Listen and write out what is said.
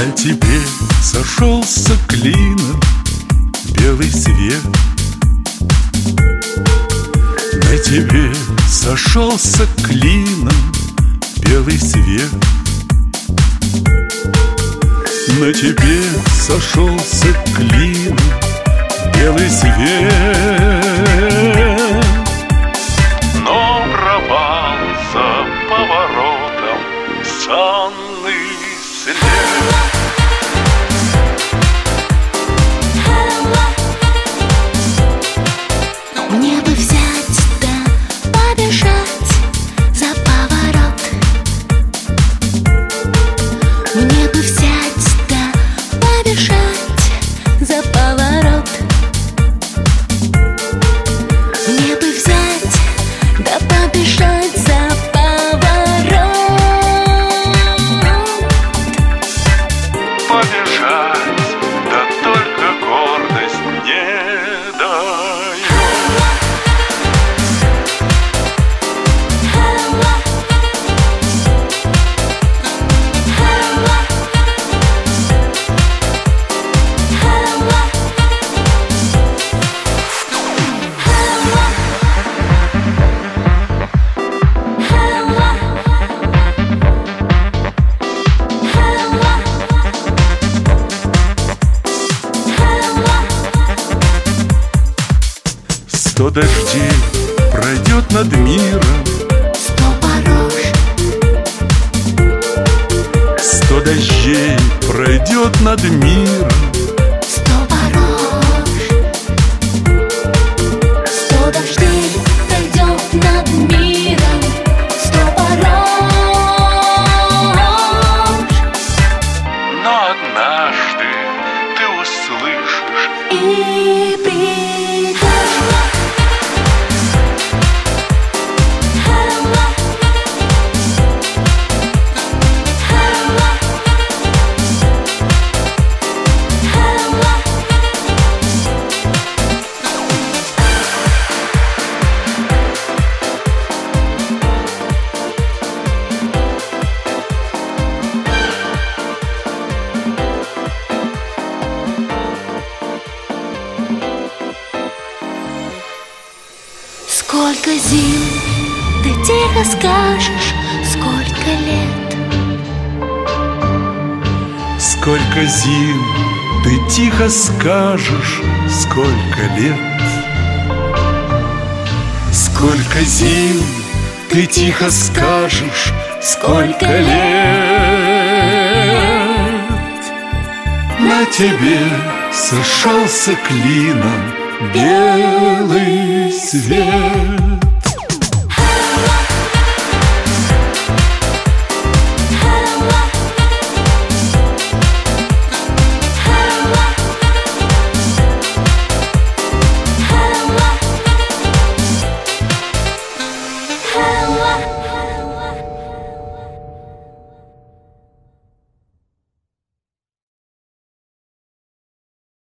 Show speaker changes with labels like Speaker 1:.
Speaker 1: На тебе сошелся клином белый свет. На тебе сошелся клином белый свет. На тебе сошелся клином белый свет. Но пропал за поворотом санный след.
Speaker 2: Мне бы взять да побежать за поворот. Мне бы взять да побежать за поворот. Мне бы взять да побежать за поворот.
Speaker 1: Побежать, да только гордость не дает. Сто дождей пройдет над миром,
Speaker 2: 100 порож.
Speaker 1: 100 дождей пройдет над миром,
Speaker 2: 100 порож. 100 дождей пройдет над миром, 100 порож.
Speaker 1: но однажды ты услышишь
Speaker 2: И придешь. Сколько зим, ты тихо скажешь, сколько лет.
Speaker 1: сколько зим, ты тихо скажешь, сколько лет. Сколько зим, ты тихо скажешь, сколько лет. На тебе сошелся клином белый свет.